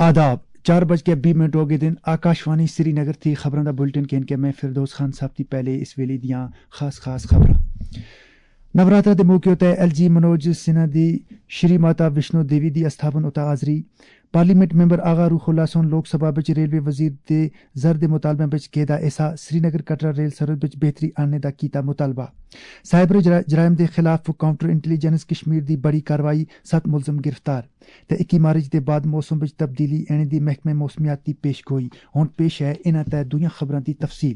आदाब 4:20 हो गए दिन आकाशवाणी श्रीनगर थी खबरों का बुलेटिन के मैं फिरदौस खान साहब थी पहले इस वेले दियां खास खबर नवरात्रा के मौके उत्ते LG मनोज सिन्हा दी श्री माता विष्णु देवी दी अस्थापन उत्ते हाजरी पार्लीमेंट मैंबर आगा रूहुल्ला सोन लोक सभा विच रेलवे वजीर दे जर दे मुतालबे विच केदा ऐसा श्रीनगर कटरा रेल सरहद विच बेहतरी आने दा कीता मुतालबा साइबर जराइम दे खिलाफ काउंटर इंटेलिजेंस कश्मीर दी बड़ी कार्रवाई 7 मुलजम गिरफ्तार ते 21 मार्च दे बाद मौसम विच तब्दीली आने दी महकमे मौसमियात दी पेशगोई हुण पेश है इन्हां ते दूइयां खबरां दी तफसील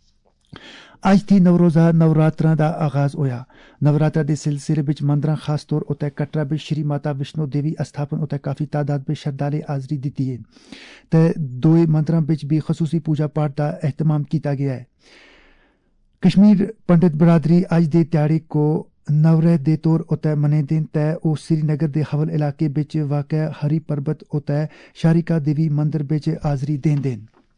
अज थी नवरोजा नवरात्रा दा आगाज होया नवरात्रा दे सिलसिले विच मंदरां खास तौर उत्ते कटरा विच श्री माता विष्णु देवी अस्थापन उत्ते काफी तादाद में श्रद्धालु हाजरी दिती है ते दोए मंदरां विच भी खसूसी पूजा पाठ दा एहतमाम किया गया है कश्मीर पंडित बरादरी अज दे ध्याड़े को नवरे दे तौर उत्ते मने दिन ते ओ श्रीनगर दे हवल इलाके विच वाक़ हरी पर्बत उत्ते शारिका देवी मंदिर विच हाजरी देन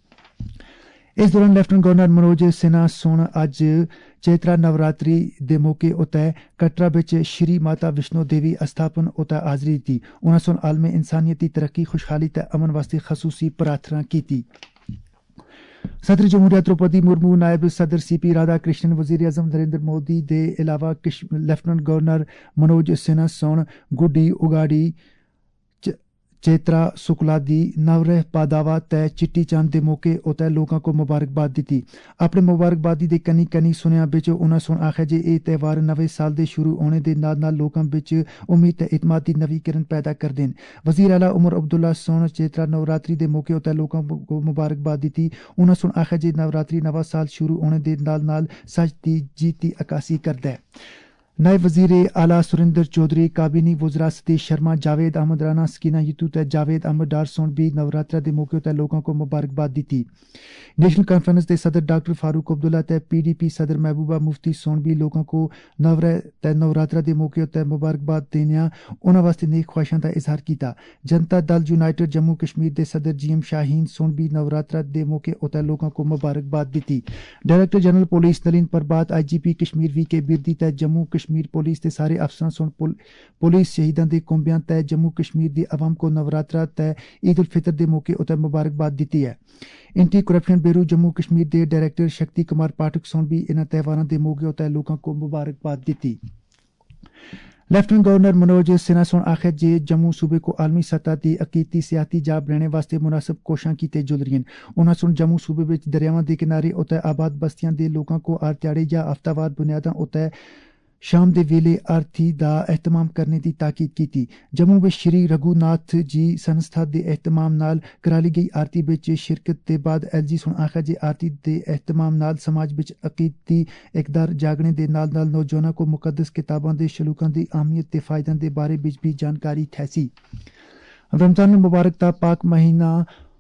इस दौरान लेफ्टिनेंट गवर्नर मनोज सिन्हा सोन अज चैत्रा नवरात्रि दे मौके उत्ते कटरा विच श्री माता विष्णु देवी अस्थापन उत्ते हाजरी दी उन्हां सोन आलमे इंसानियती तरक्की खुशहाली ते अमन वास्ते खसूसी प्रार्थना कीती सदर जमहूरिया द्रौपदी मुर्मू नायब सदर CP राधाकृष्णन वजीर आजम नरेंद्र मोदी दे अलावा लेफ्टिनेंट गवर्नर मनोज सिन्हा सोन गुड्डी उगाड़ी चेत्रा सुकलादी नवरेह पादावा ते चिट्टी चांद दे मौके उत्ते लोकां को मुबारकबाद दित्ती अपने मुबारकबादी दे कनी सुनिया बिच उन्हां सोन आखेआ जे एह त्यौहार नवे साल दे शुरू होने दे नाल लोकां बिच उम्मीद ते इतमाद दी नवी किरण पैदा करदे न वजीर आला उमर अब्दुल्ला सोन चेत्रा नवरात्रि दे मौके उत्ते लोकां को मुबारकबाद दित्ती उन्हां सोन आखेआ जे नवरात्रि नवा साल शुरू होने दे नाल सच दी जीत दी अक्कासी करदा है नायब वजीर आला सुरेंद्र चौधरी काबीनी वज़रा सतीश शर्मा जावेद अहमद राना सकीना यीतू ते जावेद अहमद डार सोन भी नवरात्रा दे मौके ते लोगों को मुबारकबाद दी नेशनल कॉन्फ्रेंस के सदर डॉक्टर फारूक अब्दुल्ला ते PDP सदर महबूबा मुफ्ती सोन भी लोगों को नवरात्रा दे मौके ते मुबारकबाद देने उन्हां वास्ते नेक ख्वाहिशां दा इजहार किया जनता दल यूनाइटेड जम्मू कश्मीर के सदर GM शाहीन सोन भी नवरात्रा दे मौके ते लोगों को मुबारकबाद दी director general police Nalin Prabhat IGP Kashmir VK Birdi ते जम्मू कश्मीर पुलिस के सारे अफसरां सोन पुलिस शहीदां दे कुंबियां ते जम्मू कश्मीर दी अवाम को नवरात्रा ते ईद उल फितर दे मौके उत्ते मुबारकबाद दी है anti corruption bureau Jammu Kashmir के डायरेक्टर शक्ति कुमार पाठक सोन भी इन्हां त्यौहारां दे मौके उत्ते लोकां को मुबारकबाद दी लेफ्टिनेंट गवर्नर मनोज सिन्हा सोन आखेआ जे जम्मू सूबे को आलमी सतह की अकीदती सियाती जाब रहने वास्ते मुनासिब कोशां कीते जुल रही उन्हां सोन जम्मू सूबे विच दरियावां दे किनारे उत्ते आबाद बस्तियां दे लोकां को हर ध्याड़े या हफ्तावार बुनियादां उत्ते शाम दे वेले आरती दा एहतमाम करने की ताकीद की जम्मू में श्री रघुनाथ जी संस्था के एहतमाम नाल कराली गई आरती विच शिरकत के बाद LG सुन आखा जे आरती के एहतमाम नाल समाज विच अकीदती इकदार जागने के नाल नौजवानों को मुकद्दस किताबां दे शलूकां दी अहमियत ते फायदे के बारे विच भी जानकारी थैसी रमजान मुबारक दा पाक महीना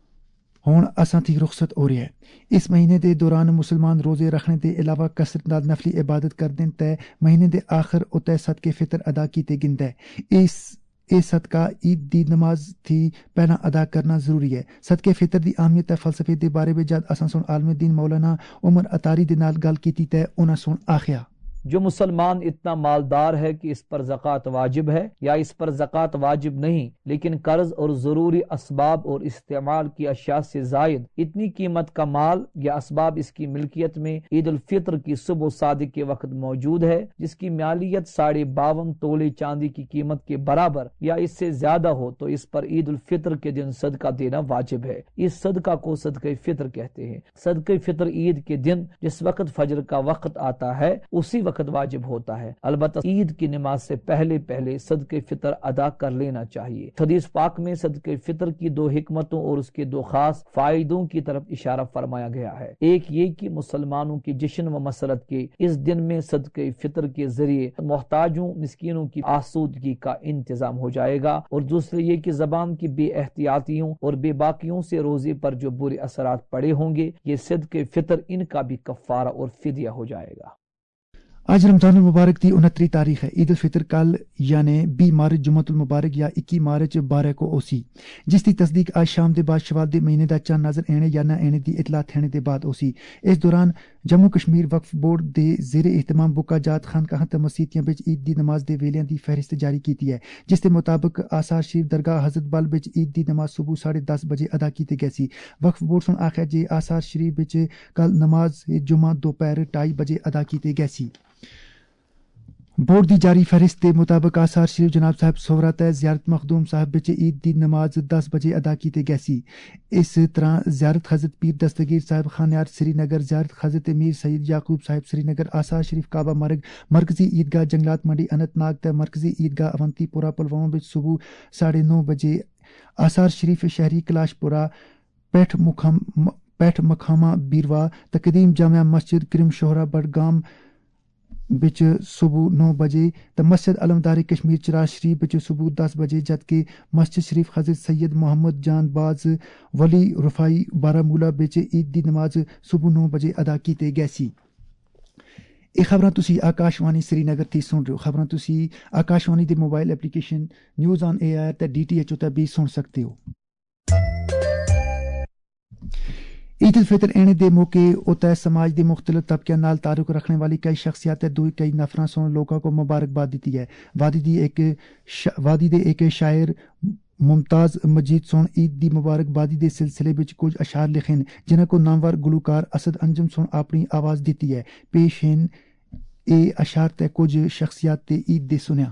हुण असां थी रुखसत हो रहा है इस महीने के दौरान मुसलमान रोजे रखने के अलावा कसरत नाल नफली इबादत करदे ते महीने के आखिर उत्ते सदके फितर अदा कीते गिंदा है इस सदका ईद दी नमाज थी पहला अदा करना जरूरी है सदके फितर दी अहमियत ते फलसफे दे बारे में जद असां सुन आलम दीन मौलाना उमर अतारी दे नाल गल कीती ते उन्हां सुन आखिया जो मुसलमान इतना मालदार है कि इस पर ज़कात वाजिब है या इस पर ज़कात वाजिब नहीं लेकिन कर्ज और ज़रूरी असबाब और इस्तेमाल की अशिया से जायद इतनी कीमत का माल या असबाब इसकी मिल्कियत में ईद उल फितर की सुबह सादिक के वक्त मौजूद है जिसकी मालियत 52.5 तोले चांदी की कीमत के बराबर या इससे ज्यादा हो तो इस पर ईद उल फितर के दिन सदका देना वाजिब है इस सदका को सदका फितर कहते हैं सदका फितर ईद के दिन जिस वक्त फजर का वक्त आता है उसी वक्त वाजिब होता है अलबत्ता ईद की नमाज से पहले सदके फितर अदा कर लेना चाहिए हदीस पाक में सदके फितर की 2 हिकमतों और उसके 2 खास फायदों की तरफ इशारा फरमाया गया है एक ये कि मुसलमानों की जश्न व मसरत के इस दिन में सदके फितर के जरिए मोहताजों मिस्कीनों की आसूदगी का इंतजाम हो जाएगा और दूसरे ये कि जबान की बेएहतियातियों और बेबाकियों से रोजे पर जो बुरे असरात पड़े होंगे ये सदके फितर इनका भी कफारा और फिदिया हो जाएगा आज रमजान मुबारक की 29 तारीख है ईद उल फितर कल यानी 20 मार्च जुमतुल मुबारक या 21 मार्च 12 को ओसी जिसकी तस्दीक आज शाम के बाद शवाल के महीने का चंद नजर आने या न आने की इतला थेने के बाद ओसी इस दौरान جموں کشمیر وقف بورڈ دے زیر اہتمام بکا جات خانقاہاں تے مسیتیاں بچ عید دی نماز دے ویلیاں دی فہرست جاری کیتی ہے، جس کے مطابق آثار شریف درگاہ حضرت بل بچ عید دی نماز صبح 10:30 بجے ادا کیتی گئی سی۔ وقف بورڈ سن آخیا جے آثار شریف بچ کل نماز جمعہ دوپہر 2:30 بجے ادا کیتی گئی سی۔ بورڈ دی جاری فہرست کے مطابق آثار شریف جناب صاحب سورا تے زیارت مخدوم صاحب بچ عید دی نماز 10 بجے ادا کیتی گئی سی۔ اس طرح زیارت حضرت پیر دستگیر صاحب خانیار سری نگر، زیارت حضرت امیر سید یعقوب صاحب سری نگر، آثار شریف کعبہ مرگ، مرکزی عیدگاہ جنگلات منڈی اننت ناگ تے مرکزی عیدگاہ اونتی پورہ پلوامہ بچ صبح 9:30 بجے، آثار شریف شہری کلاش پورہ پیٹھ مکھامہ بیروا تے قدیم جامعہ مسجد کرم شہرہ بڈگام بچ صبح 9 بجے تے مسجد علمدار کشمیر چراغ شریف بچ صبح 10 بجے، جبکہ مسجد شریف حضرت سید محمد جان باز ولی رفائی بارہمولہ بچ عید دی نماز صبح 9 بجے ادا کیتی گئی سی۔ یہ خبراں تسی آکاشوانی سری نگر تھی سن رہے ہو۔ خبراں تسی آکاشوانی دے mobile application news on A R تے DTH تے بھی سن سکتے ہو۔ عید الفطر اینے دے موقع اوتے سماج دے مختلف طبقیاں نال تعلق رکھنے والی کئی شخصیات کئی نفراں سن لوگوں کو مبارکباد دیتی ہے۔ وادی دے ایک شاعر ممتاز مجید سن عید دی مبارکبادی دے سلسلے وچ کچھ اشعار لکھن، جنہاں کو نامور گلوکار اسد انجم سن اپنی آواز دیتی ہے۔ پیش ہیں اے اشعار تے کچھ شخصیات تے عید دے سنیا۔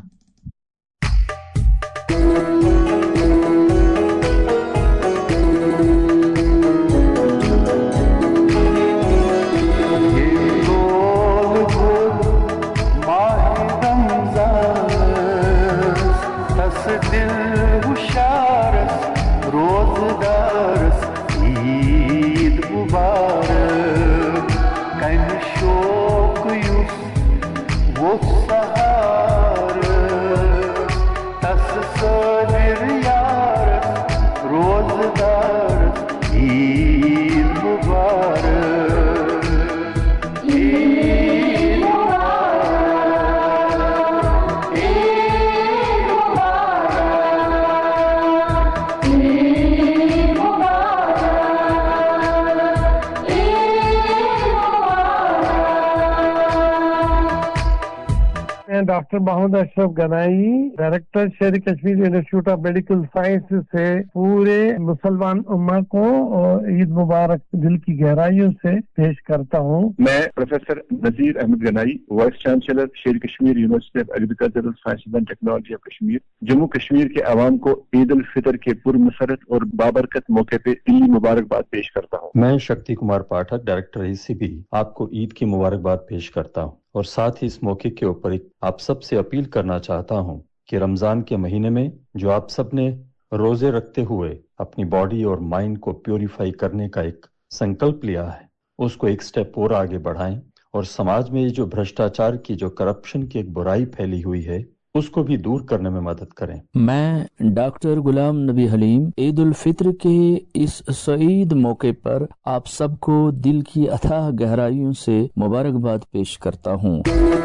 Doctor Muhammad Ashraf Ganai, director Sheri Kashmir institute of medical science سے پورے مسلمان امہ کو عید مبارک دل کی گہرائیوں سے پیش کرتا ہوں۔ میں professor Nazir Ahmad Ganai, vice chancellor Sheri Kashmir university of agricultural sciences and technology of Kashmir, Jammu Kashmir کے عوام کو عید الفطر کے پرمسرت اور بابرکت موقع پہ دلی مبارکباد پیش کرتا ہوں۔ میں شکتی کمار پاٹھک، ڈائریکٹر ECB، آپ کو عید کی مبارکباد پیش کرتا ہوں، اور ساتھ ہی اس موقع کے اوپر آپ سب سے اپیل کرنا چاہتا ہوں کہ رمضان کے مہینے میں جو آپ سب نے روزے رکھتے ہوئے اپنی باڈی اور مائنڈ کو پیوریفائی کرنے کا ایک سنکلپ لیا ہے، اس کو ایک سٹیپ اور آگے بڑھائیں، اور سماج میں یہ جو بھرشٹاچار کی، جو کرپشن کی ایک برائی پھیلی ہوئی ہے، اس کو بھی دور کرنے میں مدد کریں۔ میں ڈاکٹر غلام نبی حلیم عید الفطر کے اس سعید موقع پر آپ سب کو دل کی اتھاہ گہرائیوں سے مبارکباد پیش کرتا ہوں۔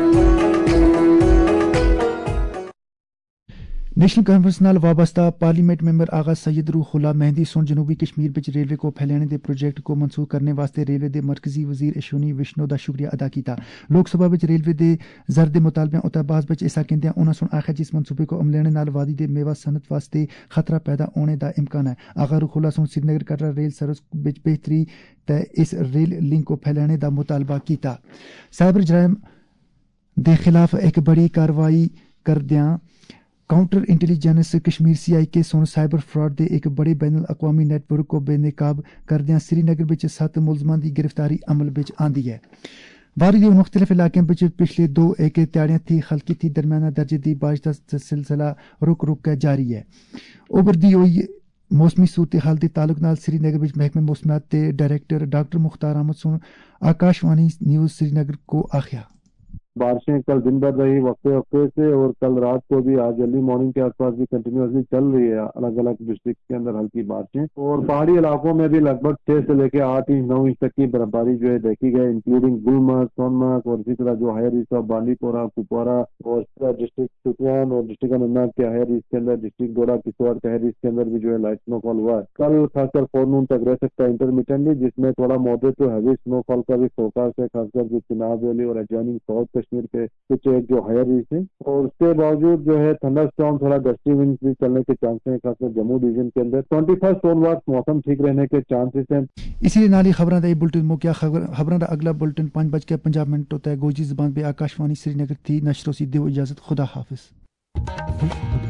نیشنل کانفرنس نال وابستہ پارلیمنٹ ممبر آغا سید روح اللہ مہندی سن جنوبی کشمیر بچ ریلوے کو پھیلانے دے پروجیکٹ کو منسوخ کرنے واسطے ریلوے دے مرکزی وزیر اشونی وشنو دا شکریہ ادا کیتا۔ لوک سبھا بچ ریلوے دے زرد مطالبے اتے بحث بچ حصہ کیندیاں انہاں سن آخیا جس منصوبے کو عمل لینے نال وادی دے میوہ صنعت واسطے خطرہ پیدا ہونے دا امکان ہے۔ آغا روح اللہ سن Srinagar Katra rail service بچ بہتری تے اس ریل لنک کو پھیلانے دا مطالبہ کیتا۔ سائبر جرائم دے خلاف ایک بڑی کارروائی کردیاں کاؤنٹر انٹیلیجنس کشمیر CI کے سن سائبر فراڈ دے ایک بڑے بین الاقوامی نیٹ ورک کو بے نقاب کردیاں سری نگر بچ 7 ملزمان دی گرفتاری عمل بچ آندی ہے۔ وادی دے مختلف علاقوں بچ پچھلے 2 تیاڑیاں تھی خلقی تھی درمیانہ درجے دی بارش دا سلسلہ رک کے جاری ہے۔ ابھردی ہوئی موسمی صورتحال دے تعلق نال سری نگر بچ محکمہ موسمیات دے ڈائریکٹر ڈاکٹر مختار احمد سن آکاشوانی نیوز سری نگر کو آخیا۔ بارشیں کل دن بھر رہی وقفے سے، اور کل رات کو بھی آج ارلی مارننگ کے آس پاس بھی کنٹینیوسلی چل رہی ہے الگ الگ ڈسٹرکٹ کے اندر ہلکی بارشیں، اور پہاڑی علاقوں میں بھی لگ بھگ 6 سے لے کے 8 انچ 9 انچ تک کی برفباری جو ہے دیکھی گئی، انکلوڈنگ گلمرگ، سونمرگ، اور اسی طرح جو ہائر ایسٹ آف بانڈی پورہ، کپوارہ، اور ڈسٹرکٹ شوپیان اور ڈسٹرکٹ اننت ناگ کے ہائر ایسٹ کے اندر، ڈسٹرکٹ ڈوڈا کشتواڑ کے ہائر ایسٹ کے اندر بھی جو ہے لائٹ سنو فال ہوا ہے۔ کل خاص کر فورنون تک رہ سکتا ہے انٹرمیٹنٹلی، جس میں تھوڑا مودریٹ ٹو ہیوی سنو فال کا بھی فوکاس ہے، خاص کر جو چناب ویلی اور ایڈجوائننگ ساؤتھ کشمیر کے کچھ ایک جو ہائر ایسٹ ہیں، اور اس کے باوجود جو ہے تھنڈر اسٹارم تھوڑا گسٹی ونڈ بھی چلنے کے چانسز ہیں، خاص کر جموں ڈویژن کے اندر 21 آن ورڈ موسم ٹھیک رہنے کے چانسز ہیں۔ اسی نالی خبراں دا بلٹن موقع خبراں دا اگلا بلٹن 5:50 ہوتا ہے گوجی زبان پہ آکاشوانی سری نگر تھی۔ نشر و سی دیو اجازت، خدا حافظ۔